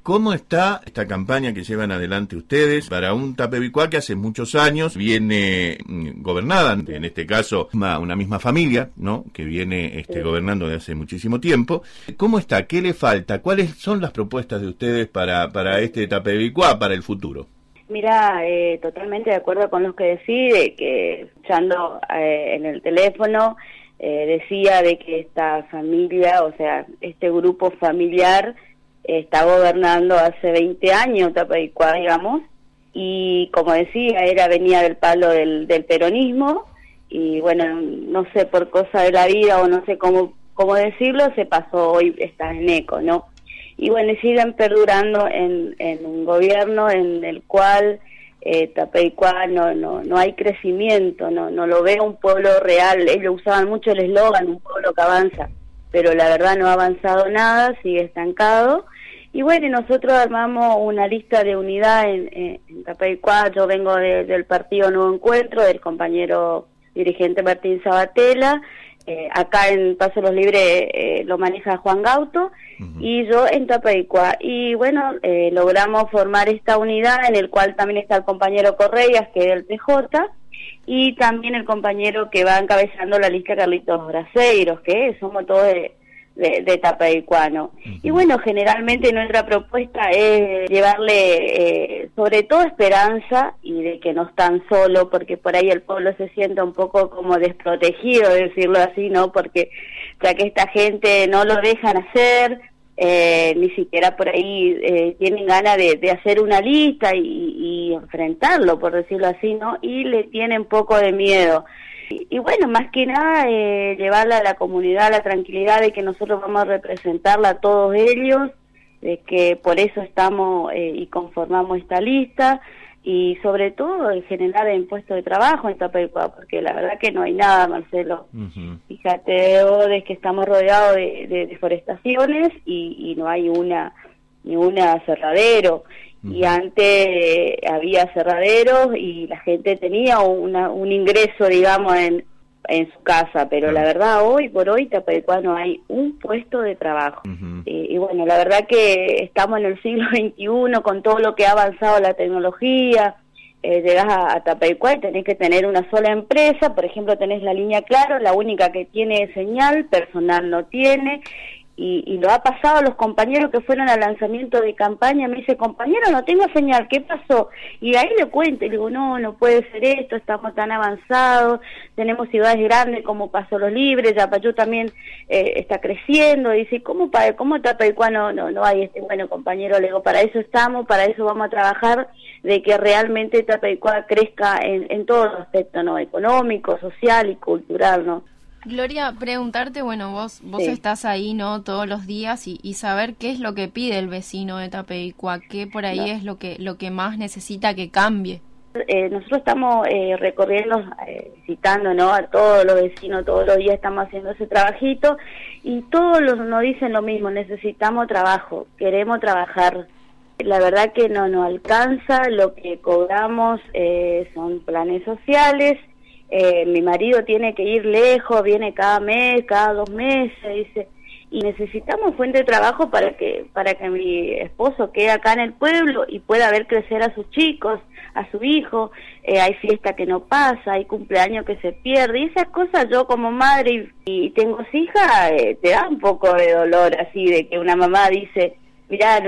¿Cómo está esta campaña que llevan adelante ustedes para un Tapevicuá que hace muchos años viene gobernada, en este caso una misma familia, ¿no?, que viene gobernando desde hace muchísimo tiempo? ¿Cómo está? ¿Qué le falta? ¿Cuáles son las propuestas de ustedes para este Tapevicuá, para el futuro? Mira, totalmente de acuerdo con lo que decís, que escuchando en el teléfono decía de que esta familia, o sea, este grupo familiar está gobernando hace 20 años Tapevicuá, digamos, y como decía, venía del palo del peronismo, y bueno, no sé, por cosa de la vida o no sé cómo decirlo, se pasó, hoy está en ECO, ¿no? Y bueno, siguen perdurando en un gobierno en el cual Tapevicuá no hay crecimiento, no lo ve un pueblo real. Ellos usaban mucho el eslogan, un pueblo que avanza, pero la verdad no ha avanzado nada, sigue estancado. Y bueno, nosotros armamos una lista de unidad en Tapevicuá. Yo vengo del partido Nuevo Encuentro, del compañero dirigente Martín Sabatella. Acá en Paso Los Libres lo maneja Juan Gauto, y yo en Tapevicuá. Y bueno, logramos formar esta unidad en el cual también está el compañero Correas, que es del TJ, y también el compañero que va encabezando la lista, Carlitos Braceiros, que somos todos de Tapevicuá, ¿no? Y bueno, generalmente nuestra propuesta es llevarle sobre todo esperanza, y de que no están solos, porque por ahí el pueblo se siente un poco como desprotegido, decirlo así, ¿no? Porque ya que esta gente no lo dejan hacer, ni siquiera por ahí tienen ganas de hacer una lista y enfrentarlo, por decirlo así, ¿no? Y le tienen poco de miedo. Y bueno, más que nada, llevarla a la comunidad la tranquilidad de que nosotros vamos a representarla a todos ellos, de que por eso estamos y conformamos esta lista, y sobre todo generar puestos de trabajo en Tapevicuá, porque la verdad que no hay nada, Marcelo. Fíjate, de que estamos rodeados de deforestaciones y no hay ni una aserradero. Y antes había aserraderos y la gente tenía un ingreso, digamos, en su casa, pero la verdad hoy por hoy Tapevicuá no hay un puesto de trabajo. Y bueno, la verdad que estamos en el siglo XXI con todo lo que ha avanzado la tecnología. Llegás a Tapevicuá y tenés que tener una sola empresa. Por ejemplo, tenés la línea Claro, la única que tiene señal, personal no tiene. Y lo ha pasado a los compañeros que fueron al lanzamiento de campaña. Me dice, compañero, no tengo señal, ¿qué pasó? Y ahí le cuento, y le digo, no puede ser esto, estamos tan avanzados, tenemos ciudades grandes como Paso Los Libres, Yapayú también está creciendo. Y dice, ¿cómo Tapevicuá no hay? Bueno, compañero, le digo, para eso estamos, para eso vamos a trabajar, de que realmente Tapevicuá crezca en todos los aspectos, ¿no? Económico, social y cultural, ¿no? Gloria, preguntarte, bueno, vos estás ahí, ¿no?, todos los días, y saber qué es lo que pide el vecino de Tapevicuá, qué por ahí es lo que más necesita que cambie. Nosotros estamos recorriendo, visitando, ¿no?, a todos los vecinos, todos los días estamos haciendo ese trabajito, y todos nos dicen lo mismo: necesitamos trabajo, queremos trabajar. La verdad que no nos alcanza, lo que cobramos son planes sociales. Mi marido tiene que ir lejos, viene cada mes, cada 2 meses, dice, y necesitamos fuente de trabajo para que mi esposo quede acá en el pueblo y pueda ver crecer a sus chicos, a su hijo. Hay fiesta que no pasa, hay cumpleaños que se pierde, y esas cosas yo como madre y tengo hijas, te da un poco de dolor, así de que una mamá dice, mirá,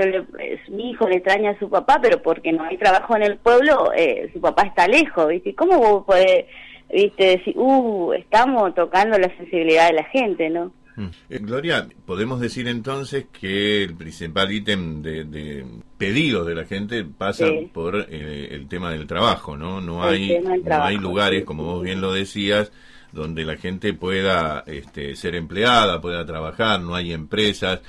mi hijo le extraña a su papá, pero porque no hay trabajo en el pueblo, su papá está lejos, ¿viste? ¿Cómo vos podés decir, estamos tocando la sensibilidad de la gente, ¿no? Gloria, podemos decir entonces que el principal ítem de pedidos de la gente pasa por el tema del trabajo, ¿no? No hay lugares, como vos bien lo decías, donde la gente pueda ser empleada, pueda trabajar, no hay empresas.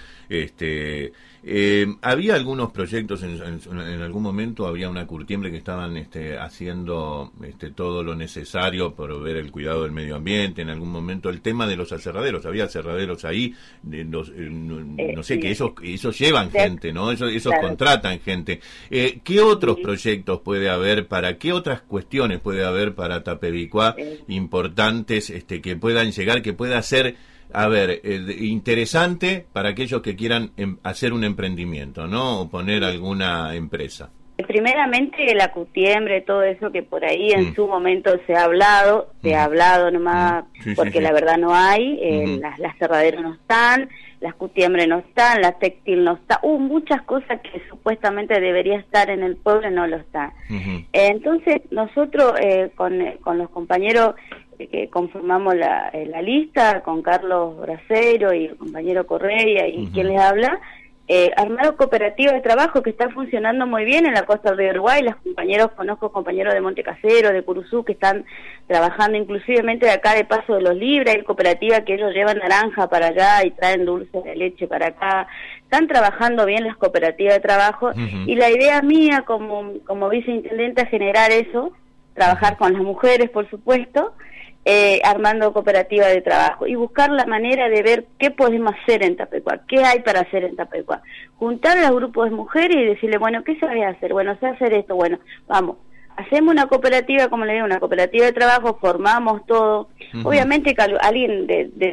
Había algunos proyectos, en algún momento había una curtiembre que estaban haciendo todo lo necesario por ver el cuidado del medio ambiente. En algún momento el tema de los aserraderos, había aserraderos ahí, no sé, que esos llevan gente, ¿no? Esos contratan gente. ¿Qué otros proyectos puede haber qué otras cuestiones puede haber para Tapevicuá importantes que puedan llegar, que pueda ser a ver, interesante para aquellos que quieran hacer un emprendimiento, ¿no? O poner alguna empresa. Primeramente la cutiembre, todo eso que por ahí en su momento se ha hablado nomás, sí, porque sí. la verdad no hay, las cerraderas no están, las cutiembres no están, la textil no está, muchas cosas que supuestamente debería estar en el pueblo no lo está. Entonces nosotros con los compañeros que conformamos la lista, con Carlos Bracero y el compañero Correa y quien les habla, armado cooperativa de trabajo que está funcionando muy bien en la costa del río Uruguay. Conozco compañeros de Monte Casero, de Curuzú, que están trabajando inclusivemente de acá de Paso de los Libres. Hay cooperativas que ellos llevan naranja para allá y traen dulce de leche para acá. Están trabajando bien las cooperativas de trabajo, y la idea mía como viceintendente es generar eso, trabajar con las mujeres, por supuesto, armando cooperativa de trabajo y buscar la manera de ver qué podemos hacer en Tapecuá, qué hay para hacer en Tapecuá, juntar a los grupos de mujeres y decirle, bueno, ¿qué sabes hacer? Bueno, sé hacer esto, bueno, vamos, hacemos una cooperativa, como le digo, una cooperativa de trabajo, formamos todo, obviamente que alguien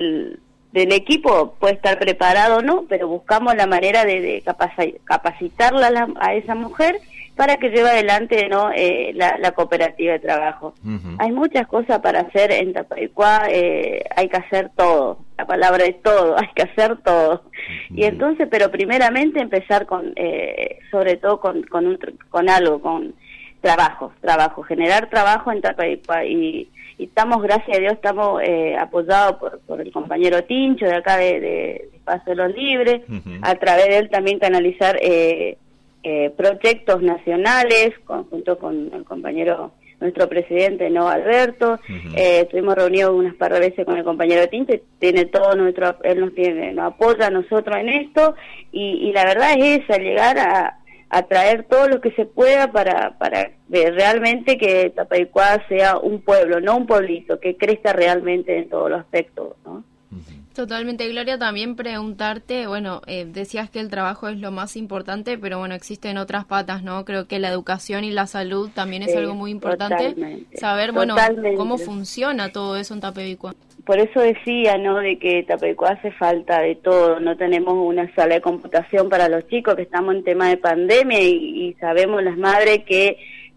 del equipo puede estar preparado o no, pero buscamos la manera de capacitarla a esa mujer para que lleve adelante, ¿no? La cooperativa de trabajo. Hay muchas cosas para hacer en Tapecuá, hay que hacer todo, la palabra es todo, hay que hacer todo. Y entonces, pero primeramente empezar sobre todo con algo, con trabajo, generar trabajo en Tapecuá, y estamos, gracias a Dios, estamos apoyados por el compañero Tincho de acá de Paso de los Libres, a través de él también canalizar proyectos nacionales, junto con el compañero, nuestro presidente, ¿no? Alberto. Estuvimos reunidos unas par de veces con el compañero Tinte, tiene todo él nos apoya a nosotros en esto, y la verdad es esa, llegar a traer todo lo que se pueda para ver realmente que Tapecuá sea un pueblo, no un pueblito, que crezca realmente en todos los aspectos, ¿no? Totalmente, Gloria. También preguntarte, bueno, decías que el trabajo es lo más importante, pero bueno, existen otras patas, ¿no? Creo que la educación y la salud también es algo muy importante. Saber, bueno, cómo funciona todo eso en Tapecuá. Por eso decía, ¿no?, de que Tapecuá hace falta de todo. No tenemos una sala de computación para los chicos, que estamos en tema de pandemia, y sabemos las madres que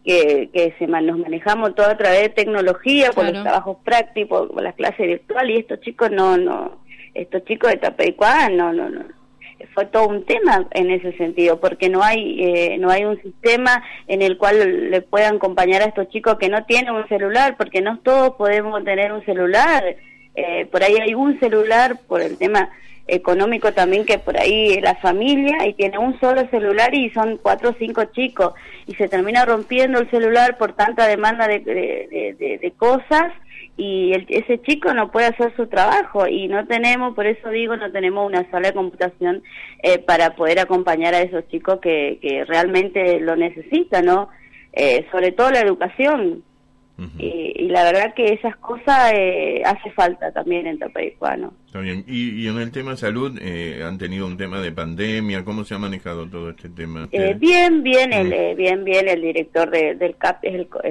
nos manejamos todo a través de tecnología, por los trabajos prácticos, por las clases virtuales, y estos chicos estos chicos de Tapecuá no, fue todo un tema en ese sentido, porque no hay un sistema en el cual le puedan acompañar a estos chicos que no tienen un celular, porque no todos podemos tener un celular. Por ahí hay un celular por el tema económico también, que por ahí la familia y tiene un solo celular y son 4 o 5 chicos, y se termina rompiendo el celular por tanta demanda de cosas, y ese chico no puede hacer su trabajo, y por eso digo, no tenemos una sala de computación para poder acompañar a esos chicos que realmente lo necesitan, ¿no? Sobre todo la educación. Y la verdad que esas cosas hace falta también en Tapecuá, ¿no? Está bien. Y en el tema de salud, ¿han tenido un tema de pandemia? ¿Cómo se ha manejado todo este tema? Bien, el director del CAP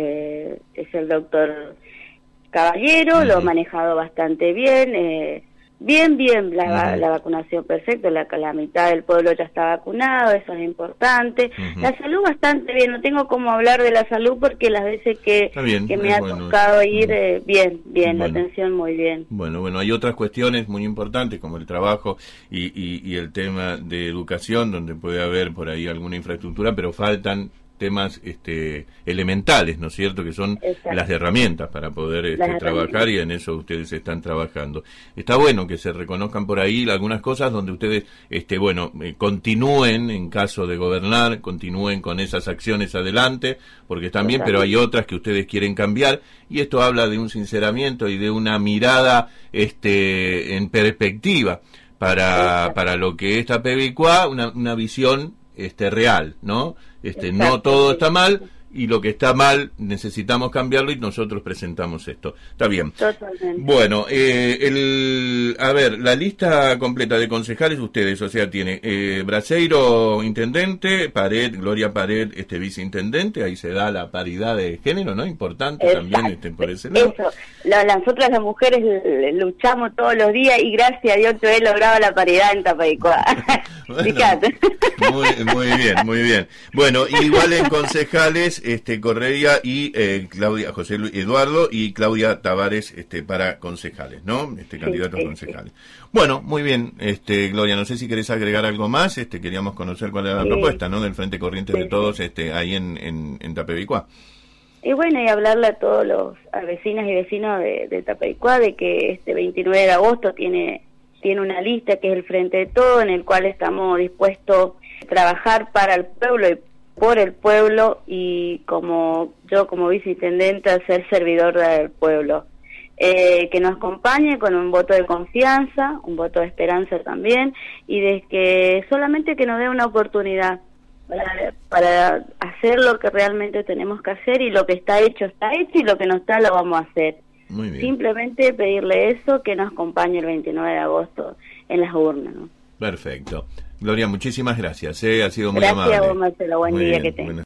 es el doctor Caballero, lo ha manejado bastante bien. Bien, la vacunación perfecta, la mitad del pueblo ya está vacunado, eso es importante. La salud bastante bien, no tengo cómo hablar de la salud porque las veces que me ha tocado ir, bien, la atención muy bien. Bueno, hay otras cuestiones muy importantes como el trabajo y el tema de educación, donde puede haber por ahí alguna infraestructura, pero faltan temas elementales, ¿no es cierto?, que son las herramientas para poder trabajar, y en eso ustedes están trabajando. Está bueno que se reconozcan por ahí algunas cosas donde ustedes continúen, en caso de gobernar, continúen con esas acciones adelante, porque están bien, pero hay otras que ustedes quieren cambiar, y esto habla de un sinceramiento y de una mirada en perspectiva para lo que es Tapecuá, una visión real, ¿no? No todo está mal, y lo que está mal necesitamos cambiarlo y nosotros presentamos esto. Está bien. Totalmente. Bueno, a ver, la lista completa de concejales ustedes, o sea, tiene Braseiro intendente, Pared, Gloria Pared, viceintendente, ahí se da la paridad de género, ¿no? Importante. Exacto. También por ese lado. Eso, nosotras las mujeres luchamos todos los días y gracias a Dios que he logrado la paridad en Tapaicua. Bueno, muy bien. Bueno, igual en concejales, Correa y Claudia, José Luis Eduardo y Claudia Tavares, para concejales, ¿no? Candidatos concejales. Bueno, muy bien, Gloria, no sé si querés agregar algo más, queríamos conocer cuál era la propuesta, ¿no? Del Frente Corrientes de Todos, ahí en Tapevicuá. Y bueno, y hablarle a todos los vecinas y vecinos de Tapaicua de que este 29 de agosto tiene una lista que es el Frente de Todos, en el cual estamos dispuestos a trabajar para el pueblo y por el pueblo, y como viceintendente a ser servidor del pueblo. Que nos acompañe con un voto de confianza, un voto de esperanza también, y de que solamente que nos dé una oportunidad para hacer lo que realmente tenemos que hacer, y lo que está hecho, y lo que no está, lo vamos a hacer. Muy bien. Simplemente pedirle eso, que nos acompañe el 29 de agosto en las urnas, ¿no? Perfecto. Gloria, muchísimas gracias. Ha sido muy amable. Gracias a vos, Marcelo. Buen día que tengas.